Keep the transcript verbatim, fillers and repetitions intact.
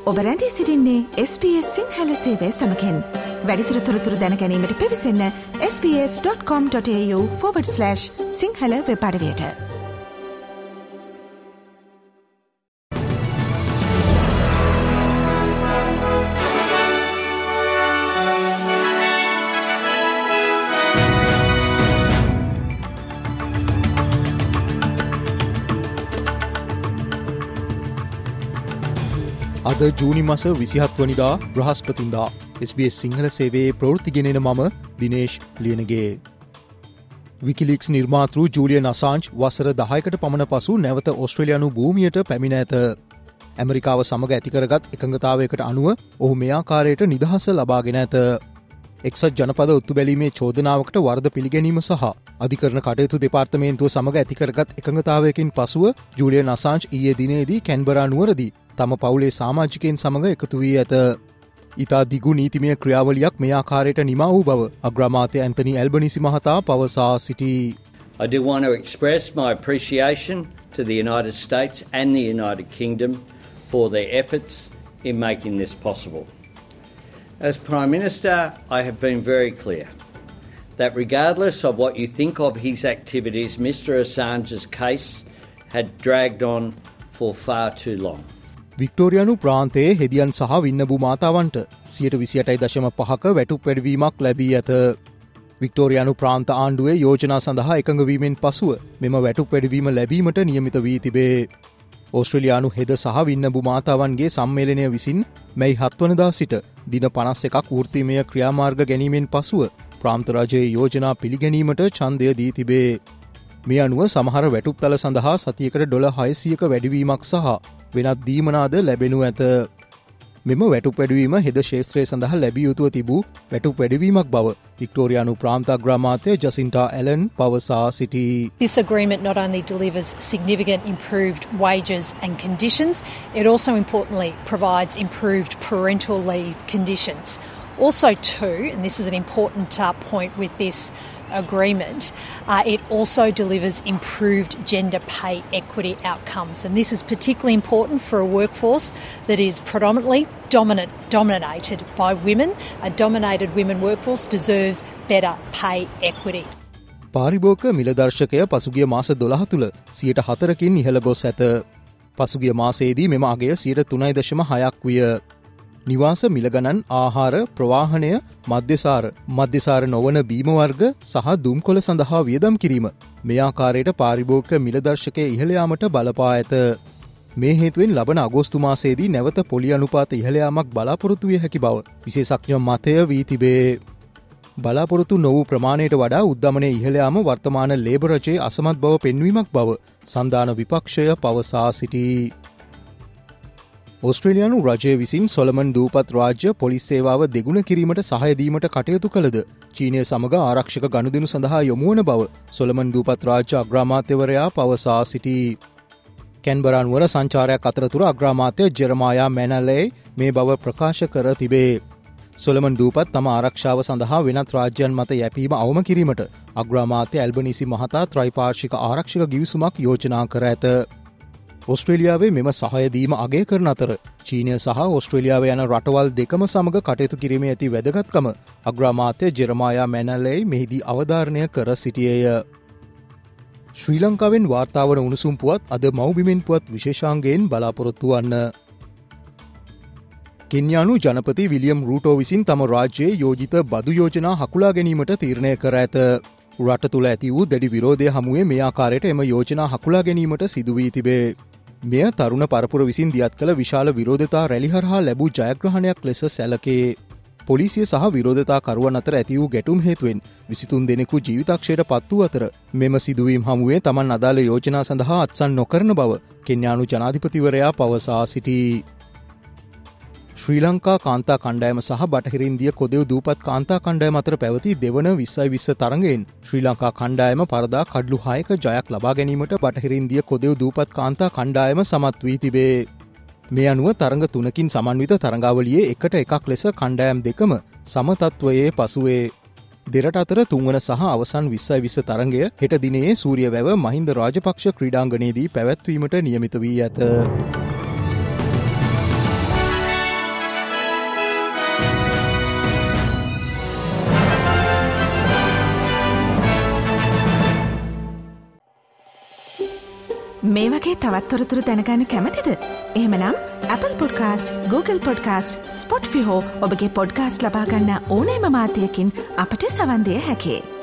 ඔබ රැඳී සිටින්නේ එස් බී එස් සිංහල සේවය සමගින්. වැඩිදුර තොරතුරු දැන ගැනීමට පිවිසන්න S B S dot com dot A U forward slash Sinhala web අඩවියට. අද ජූනි මාස විසිහත් වනිදා බ්‍රහස්පතින්දා එස් බී එස් සිංහල සේවයේ ප්‍රවෘත්ති ගෙනෙන මම දිනේෂ් ලියනගේ. විකිලීක්ස් නිර්මාතෘ ජූලියන් අසාන්ජ් වසර දහයකට පමණ පසු නැවත ඔස්ට්‍රේලියානු භූමියට පැමිණ ඇත. ඇමරිකාව සමග ඇතිකරගත් එකඟතාවයකට අනුව ඔහු මේ ආකාරයට නිදහස ලබාගෙන ඇත. එක්සත් ජනපද ඔත්තු බැලීමේ චෝදනාවකට වරද පිළිගැනීම සහ අධිකරණ කටයුතු දෙපාර්තමේන්තුව සමග ඇතිකරගත් එකඟතාවයකින් පසුව ජූලියන් අසාන්ජ් ඊයේ දිනේදී කැන්බරා නුවරදී තම පවුලේ සාමාජිකයන් සමඟ එකතු වී ඇත. ඉතා දිගු නීතිමය ක්‍රියාවලියක් මේ ආකාරයට නිමා වූ බව අග්‍රාමාත්‍ය ඇන්තනි ඇල්බනිසි මහතා පවසා සිටී. I do want to express my appreciation to the United States and the United Kingdom for their efforts in making this possible. As Prime Minister, I have been very clear that regardless of what you think of his activities, Mister Assange's case had dragged on for far too long. වික්ටෝරියානු ප්‍රාන්තයේ හෙදියන් සහ වින්නබූ මාතාවන්ට සියයට විසිඅටයි දශම පහක වැටුප් වැඩවීමක් ලැබී ඇත. වික්ටෝරියානු ප්‍රාන්ත ආණ්ඩුවේ යෝජනා සඳහා එකඟවීමෙන් පසුව මෙම වැටුප් වැඩවීම ලැබීමට නියමිත වී තිබේ. ඕස්ට්‍රේලියානු හෙද සහ වින්නබූ මාතාවන්ගේ සම්මේලනය විසින් මැයි හත්වනදා සිට දින පනස් එකක් වෘත්තීමය ක්‍රියාමාර්ග ගැනීමෙන් පසුව ප්‍රාන්ත රජයේ යෝජනා පිළිගැනීමට ඡන්දය දී තිබේ. මේ අනුව සමහර වැටුප්තල සඳහා සතියකට ඩොලර් හයසීයක වැඩිවීමක් සහ වෙනත් දීමනාද ලැබෙනු ඇත. මෙම වැටුප් වැඩවීම හෙද ශේත්‍රය සඳහා ලැබිය යුතුව තිබූ වැටුප් වැඩවීමක් බව වික්ටෝරියානු ප්‍රාන්ත අග්‍රාමාත්‍ය ජසින්ටා ඇලන් පවසා සිටී. This agreement not only delivers significant improved wages and conditions, it also importantly provides improved parental leave conditions. Also too, and this is an important uh, point with this agreement, uh, it also delivers improved gender pay equity outcomes, and this is particularly important for a workforce that is predominantly dominant, dominated by women. A dominated women workforce deserves better pay equity. පාරිභෝගික මිලදර්ශකය පසුගිය මාස දොළහ තුළ සියයට හතරකින් ඉහළ ගොස් ඇත. පසුගිය මාසයේදී මෙම අගය සියයට තුනයි දශම හයක් විය. නිවාස මිලගණන් ආහාර ප්‍රවාහනය මධ්‍යසාර මධ්‍යසාර නොවන බීමවර්ග සහ දුම්කොළ සඳහා වියදම් කිරීම මේ ආකාරයට පාරිභෝගික මිලදර්ශකය ඉහළ යාමට බලපා ඇත. මේ හේතුවෙන් ලබන අගෝස්තු මාසයේදී නැවත පොලි අනුපාත ඉහළ යාමක් බලාපොරොත්තු විය හැකි බව විශේෂඥ මතය වී තිබේ. බලාපොරොත්තු නොවූ ප්‍රමාණයට වඩා උද්දමනයේ ඉහළ යාම වර්තමාන ලේබර් රජයේ අසමත් බව පෙන්වීමක් බව සන්ධාන විපක්ෂය පවසා සිටී. ඔස්ට්‍රේලියානු රජය විසින් සොලමන් දූපත් රාජ්‍ය පොලිස් සේවාව දෙගුණ කිරීමට සහාය දීමට කටයුතු කළද චීනය සමග ආරක්ෂක ගනුදෙනු සඳහා යොමු වන බව සොලමන් දූපත් රාජ්‍ය අග්‍රාමාත්‍යවරයා පවසා සිටී. කැන්බරා නුවර සංචාරයක් අතරතුර අග්‍රාමාත්‍ය ජෙරමායා මැනලේ මේ බව ප්‍රකාශ කර තිබේ. සොලමන් දූපත් තම ආරක්ෂාව සඳහා වෙනත් රාජ්‍යයන් මත යැපීම අවම කිරීමට අග්‍රාමාත්‍ය ඇල්බනිසි මහතා ත්‍රෛපාර්ශ්වික ආරක්ෂක ගිවිසුමක් යෝජනා කර ඇත. ඔස්ට්‍රේලියාවේ මෙම සහයදීම අගය කරන අතර චීනය සහ ඔස්ට්‍රේලියාව යන රටවල් දෙකම සමග කටයුතු කිරීමේ ඇති වැදගත්කම අග්‍රාමාත්‍ය ජෙරමායා මැනලේ මෙහිදී අවධාරණය කර සිටියේය. ශ්‍රී ලංකාවෙන් වාර්තාවන උණුසුම් පුවත් අද මව්බිමෙන් පුවත් විශේෂාංගයෙන් බලාපොරොත්තු වන්න. කෙන්යානු ජනපති විලියම් රූටෝ විසින් තම රාජ්‍යයේ යෝජිත බදු යෝජනා හකුලා ගැනීමට තීරණය කර ඇත. රට තුළ ඇති වූ දැඩි විරෝධය හමුවේ මේ ආකාරයට එම යෝජනා හකුලා ගැනීමට සිදුවී තිබේ. මෙය තරුණ පරපුර විසින් දියත් කළ විශාල විරෝධතා රැලි හරහා ලැබූ ජයග්‍රහණයක් ලෙස සැලකේ. පොලිසිය සහ විරෝධතා කරුවන් අතර ඇති වූ ගැටුම් හේතුවෙන් විසිතුන් දෙනෙකු ජීවිතක්ෂයට පත් වූ අතර මෙම සිදුවීම් හමුවේ තමන් අදාළ යෝජනා සඳහා අත්සන් නොකරන බව කෙන්යානු ජනාධිපතිවරයා පවසා සිටී. ශ්‍රී ලංකා කාන්තා කණ්ඩායම සහ බටහිර ඉන්දිය කොදෙව් දූපත් කාන්තා කණ්ඩායම අතර පැවති දෙවන විස්සයි විස්ස තරඟයෙන් ශ්‍රී ලංකා කණ්ඩායම පරදා කඩලු හයක ජයක් ලබා ගැනීමට බටහිර ඉන්දිය කොදෙව් දූපත් කාන්තා කණ්ඩායම සමත් වී තිබේ. මේ අනුව තරඟ තුනකින් සමන්විත තරඟාවලියේ එකට එකක් ලෙස කණ්ඩායම් දෙකම සම තත්වයේ පසුවේ. දෙරට අතර තුන්වන සහ අවසන් විස්සයි විස්ස තරඟය හෙට දිනයේ සූරියවැව මහින්ද රාජපක්ෂ ක්‍රීඩාංගණයේදී පැවැත්වීමට නියමිත වී ඇත. මේ වගේ තවත් තොරතුරු දැනගන්න කැමතිද? එහෙමනම් Apple Podcast, Google Podcast, Spotify හෝ ඔබගේ පොඩ්කාස්ට් ලබා ගන්න ඕනෑම මාධ්‍යයකින් අපට සවන් දිය හැකියි.